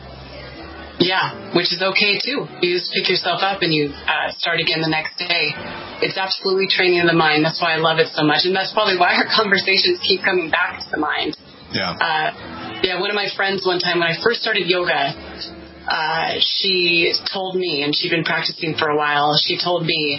Yeah, which is okay too. You just pick yourself up and you uh, start again the next day. It's absolutely training the mind. That's why I love it so much, and that's probably why our conversations keep coming back to the mind. Yeah. Uh, yeah, one of my friends one time when I first started yoga, uh, she told me, and she'd been practicing for a while, she told me,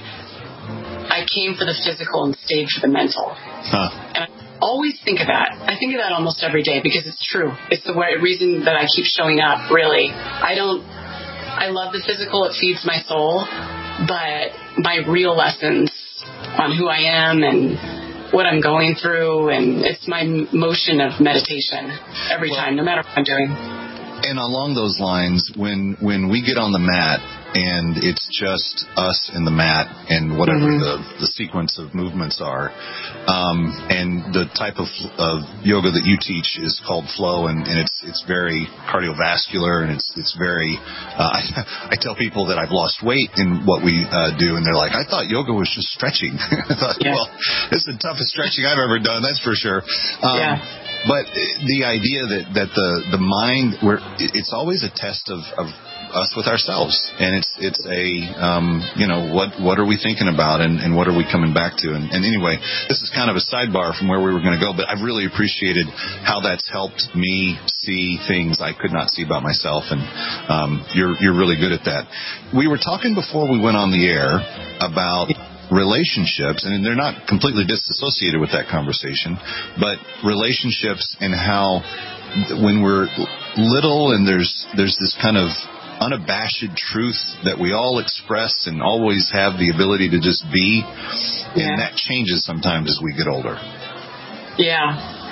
I came for the physical and stayed for the mental. Huh. And I always think of that. I think of that almost every day because it's true. It's the way, reason that I keep showing up, really. I don't, I love the physical. It feeds my soul. But my real lessons on who I am and what I'm going through, and it's my motion of meditation every well, time, no matter what I'm doing. And along those lines, when when we get on the mat and it's just us and the mat and whatever mm-hmm. the, the sequence of movements are, um, and the type of, of yoga that you teach is called flow, and, and it's it's very cardiovascular, and it's it's very. Uh, I, I tell people that I've lost weight in what we uh, do, and they're like, "I thought yoga was just stretching." I thought, yeah. Well, it's the toughest stretching I've ever done, that's for sure. Um, yeah. But the idea that, that the, the mind, we're, it's always a test of, of us with ourselves. And it's it's a, um, you know, what what are we thinking about, and, and what are we coming back to? And, and anyway, this is kind of a sidebar from where we were going to go, but I've really appreciated how that's helped me see things I could not see about myself. And um, you're you're really good at that. We were talking before we went on the air about relationships, and they're not completely disassociated with that conversation, but relationships and how when we're little and there's there's this kind of unabashed truth that we all express and always have the ability to just be, yeah. and that changes sometimes as we get older. Yeah,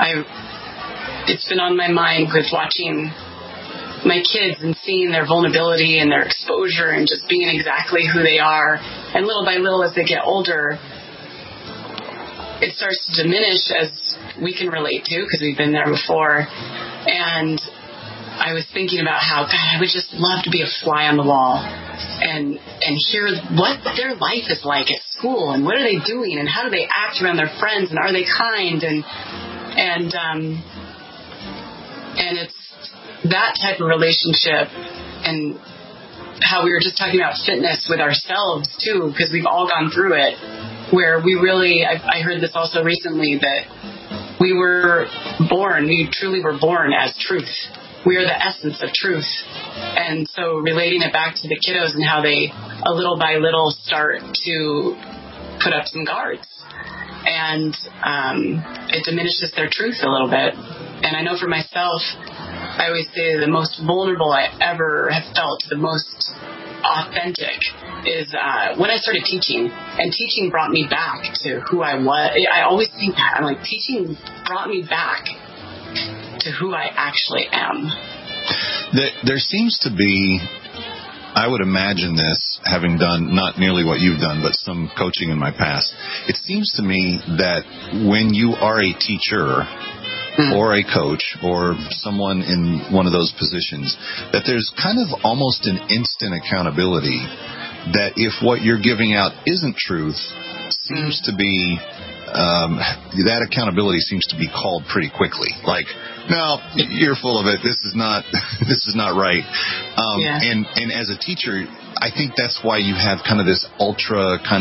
I. It's been on my mind with watching my kids and seeing their vulnerability and their exposure and just being exactly who they are. And little by little, as they get older, it starts to diminish, as we can relate to because we've been there before. And I was thinking about how, God, I would just love to be a fly on the wall and and hear what their life is like at school, and what are they doing, and how do they act around their friends, and are they kind, and and um and it's that type of relationship, and how we were just talking about fitness with ourselves too, because we've all gone through it, where we really, I, I heard this also recently, that we were born, we truly were born as truth. We are the essence of truth. And so relating it back to the kiddos and how they, a little by little, start to put up some guards. And um, it diminishes their truth a little bit. And I know for myself, I always say the most vulnerable I ever have felt, the most authentic, is uh, when I started teaching. And teaching brought me back to who I was. I always think that. I'm like, teaching brought me back to who I actually am. There seems to be, I would imagine this, having done not nearly what you've done, but some coaching in my past, it seems to me that when you are a teacher or a coach or someone in one of those positions, that there's kind of almost an instant accountability that if what you're giving out isn't truth, seems to be, um, that accountability seems to be called pretty quickly. Like, no, you're full of it. This is not, this is not right. Um, yeah. and, and as a teacher, I think that's why you have kind of this ultra kind of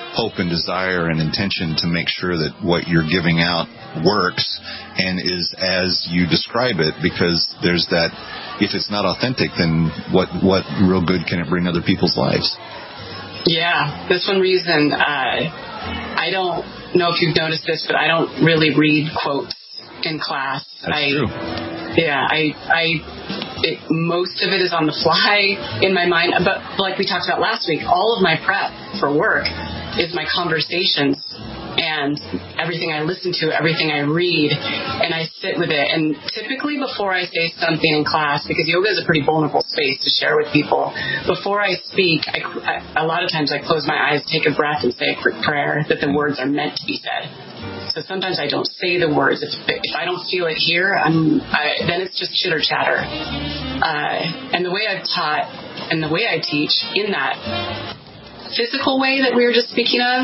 hope and desire and intention to make sure that what you're giving out works and is as you describe it, because there's that, if it's not authentic, then what what real good can it bring other people's lives? Yeah, that's one reason. Uh, I don't know if you've noticed this, but I don't really read quotes in class. That's I, true. Yeah, I, I, it, most of it is on the fly in my mind. But like we talked about last week, all of my prep for work is my conversations and everything I listen to, everything I read, and I sit with it. And typically before I say something in class, because yoga is a pretty vulnerable space to share with people, before I speak, I, I, a lot of times I close my eyes, take a breath, and say a quick prayer that the words are meant to be said. So sometimes I don't say the words. If, if I don't feel it here, I'm, I, then it's just chitter chatter. Uh, and the way I've taught and the way I teach in that physical way that we were just speaking of,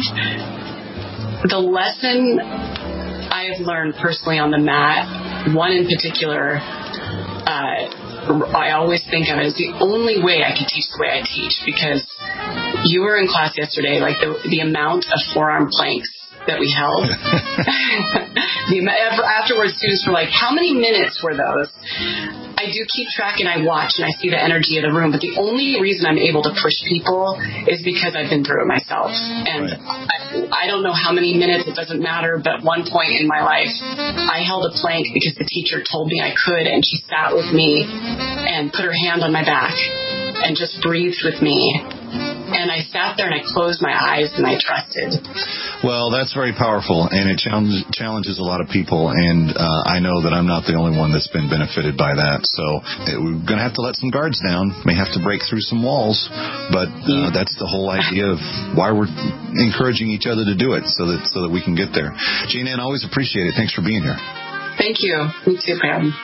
the lesson I have learned personally on the mat, one in particular, uh, I always think of it as the only way I can teach the way I teach, because you were in class yesterday, like the, the amount of forearm planks that we held. the, afterwards, students were like, how many minutes were those? I do keep track and I watch and I see the energy of the room, but the only reason I'm able to push people is because I've been through it myself. And right. I, I don't know how many minutes, it doesn't matter, but one point in my life, I held a plank because the teacher told me I could, and she sat with me and put her hand on my back and just breathed with me. And I sat there and I closed my eyes and I trusted. Well, that's very powerful, and it challenge, challenges a lot of people, and uh, I know that I'm not the only one that's been benefited by that. So it, we're going to have to let some guards down, may have to break through some walls, but uh, that's the whole idea of why we're encouraging each other to do it, so that so that we can get there. Jean Ann, always appreciate it. Thanks for being here. Thank you. Me too, Pam.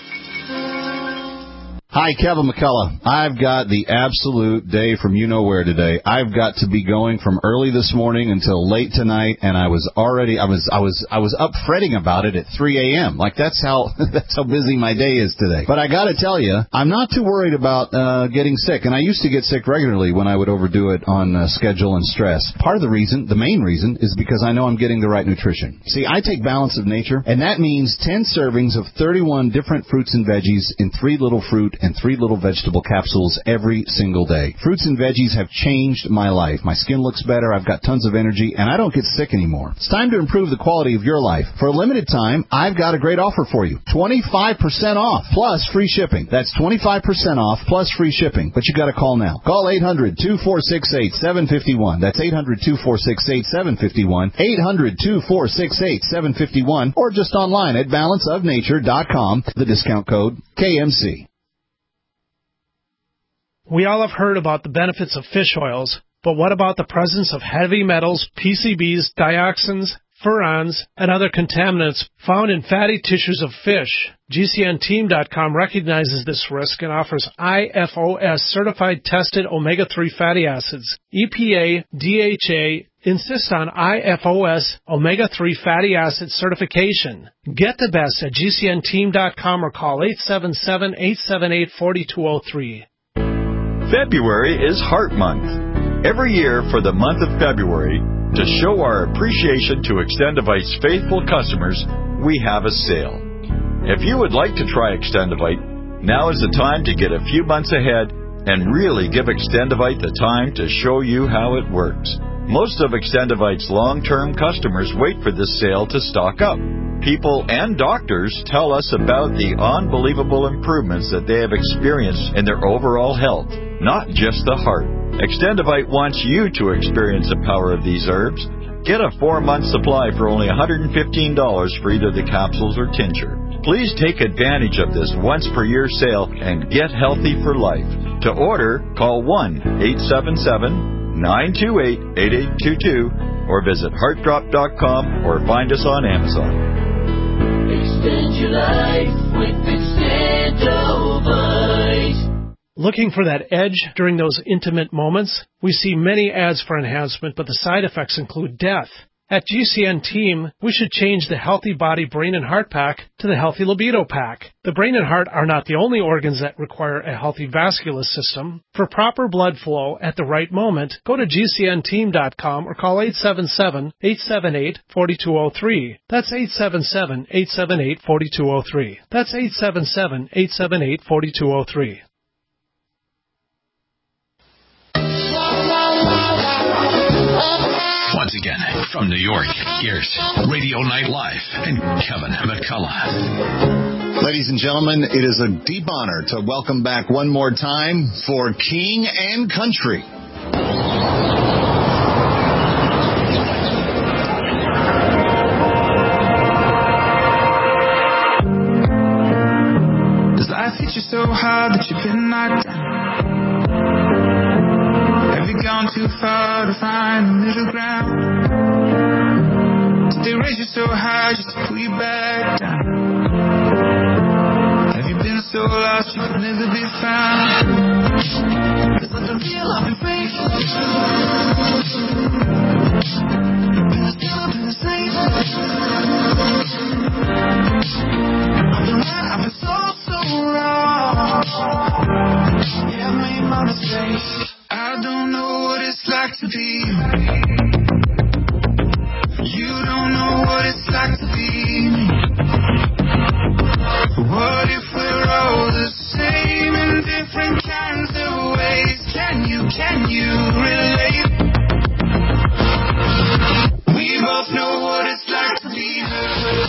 Hi, Kevin McCullough. I've got the absolute day from you know where today. I've got to be going from early this morning until late tonight, and I was already I was I was I was up fretting about it at three a.m. Like that's how that's how busy my day is today. But I got to tell you, I'm not too worried about uh, getting sick, and I used to get sick regularly when I would overdo it on uh, schedule and stress. Part of the reason, the main reason, is because I know I'm getting the right nutrition. See, I take Balance of Nature, and that means ten servings of thirty-one different fruits and veggies in three little fruit and three little vegetable capsules every single day. Fruits and veggies have changed my life. My skin looks better, I've got tons of energy, and I don't get sick anymore. It's time to improve the quality of your life. For a limited time, I've got a great offer for you. twenty-five percent off, plus free shipping. That's twenty-five percent off, plus free shipping. But you got to call now. Call eight hundred, two four six eight, seven five one. That's eight hundred, two four six eight, seven five one. eight hundred, two four six eight, seven five one. Or just online at balance of nature dot com. The discount code K M C. We all have heard about the benefits of fish oils, but what about the presence of heavy metals, P C Bs, dioxins, furans, and other contaminants found in fatty tissues of fish? G C N team dot com recognizes this risk and offers I F O S certified tested omega three fatty acids. E P A, D H A insist on I F O S omega three fatty acid certification. Get the best at G C N team dot com or call eight seven seven, eight seven eight, four two zero three. February is Heart Month. Every year for the month of February, to show our appreciation to Extendivite's faithful customers, we have a sale. If you would like to try Extendivite, now is the time to get a few months ahead and really give Extendivite the time to show you how it works. Most of Extendivite's long-term customers wait for this sale to stock up. People and doctors tell us about the unbelievable improvements that they have experienced in their overall health, not just the heart. Extendivite wants you to experience the power of these herbs. Get a four-month supply for only one hundred fifteen dollars for either the capsules or tincture. Please take advantage of this once-per-year sale and get healthy for life. To order, call one eight seven seven, nine two eight, eight eight two two or visit heart drop dot com or find us on Amazon. Extend your life with Extendivite. Looking for that edge during those intimate moments? We see many ads for enhancement, but the side effects include death. At G C N Team, we should change the Healthy Body, Brain, and Heart Pack to the Healthy Libido Pack. The brain and heart are not the only organs that require a healthy vascular system. For proper blood flow at the right moment, go to G C N team dot com or call eight seven seven, eight seven eight, four two zero three. That's eight seven seven, eight seven eight, four two zero three. That's eight seven seven, eight seven eight, four two zero three. Once again, from New York, here's Radio Night Live and Kevin McCullough. Ladies and gentlemen, it is a deep honor to welcome back one more time for King and Country. Does life hit you so hard that you've been knocked down? Have you gone too far to find the middle ground? Did they raise you so high just to pull you back down? Have you been so lost you could never be found? Cause like the real I've been fake. Been still, I've been the same. I've been right, I've been so, so wrong. Yeah, I've made my mistakes. I don't know what it's like to be. You don't know what it's like to be me. What if we're all the same in different kinds of ways? Can you, can you relate? We both know what it's like to be hurt.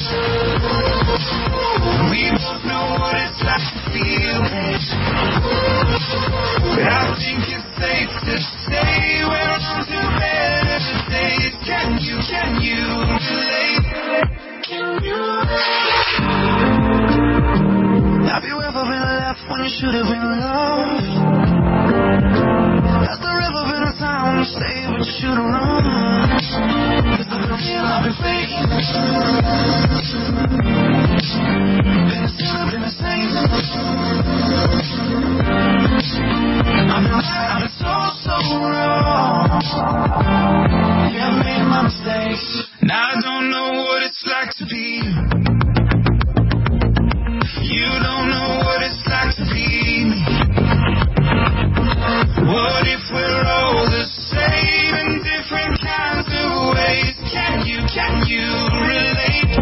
We both know what it's like to feel pain. But I think it's safe to say we're on to better days. Can you, can you relate? Can you relate? Have you ever been left when you should have been loved? Has there ever been a time you stayed but you should have run? Cause I've been real, I've been fake. Been the same, I've been the same. I've been right, I've been so, so wrong. Yeah, I've made my mistakes. Now I don't know what it's like to be. You don't know what it's like to be me. What if we're all the same in different kinds of ways? Can you, can you relate?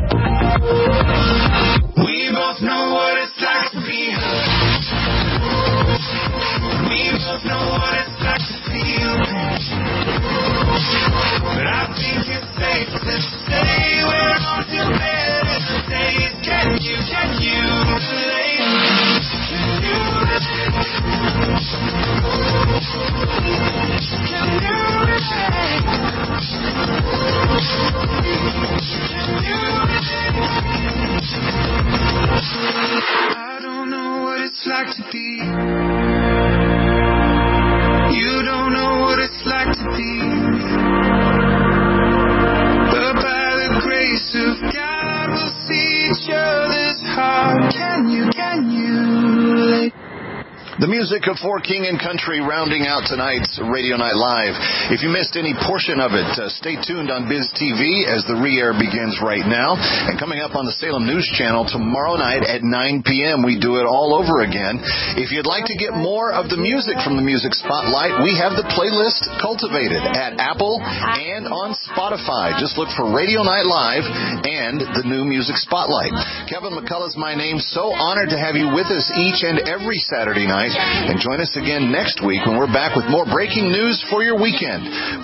We both know what it's like to be hurt. We both know what it's like to feel pain. But I think it's safe to say we're on to better days. Can you, can you relate? Can you relate? Can you relate? Can you relate? I don't know what it's like to be. You don't know what it's like to be. But by the grace of God, we'll see each other's heart. Can you, can you relate? The music of For King and Country rounding out tonight's Radio Night Live. If you missed any portion of it, uh, stay tuned on Biz T V as the re-air begins right now. And coming up on the Salem News Channel tomorrow night at nine p.m., we do it all over again. If you'd like to get more of the music from the Music Spotlight, we have the playlist cultivated at Apple and on Spotify. Just look for Radio Night Live and the new Music Spotlight. Kevin McCullough's my name. So honored to have you with us each and every Saturday night. And join us again next week when we're back with more breaking news for your weekend.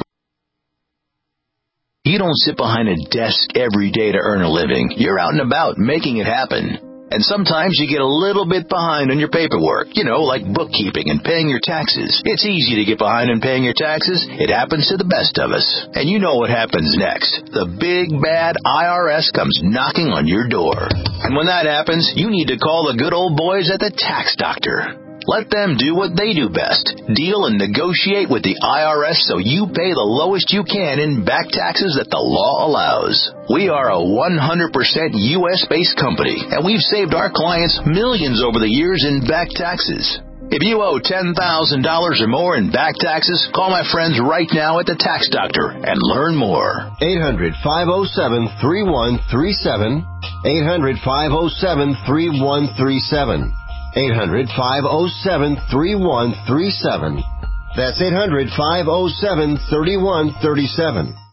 You don't sit behind a desk every day to earn a living. You're out and about making it happen. And sometimes you get a little bit behind on your paperwork, you know, like bookkeeping and paying your taxes. It's easy to get behind on paying your taxes. It happens to the best of us. And you know what happens next. The big, bad I R S comes knocking on your door. And when that happens, you need to call the good old boys at the Tax Doctor. Let them do what they do best. Deal and negotiate with the I R S so you pay the lowest you can in back taxes that the law allows. We are a one hundred percent U S based company, and we've saved our clients millions over the years in back taxes. If you owe ten thousand dollars or more in back taxes, call my friends right now at the Tax Doctor and learn more. eight hundred, five oh seven, three one three seven. eight hundred, five oh seven, three one three seven. eight hundred, five oh seven, three one three seven. That's eight hundred, five oh seven, three one three seven.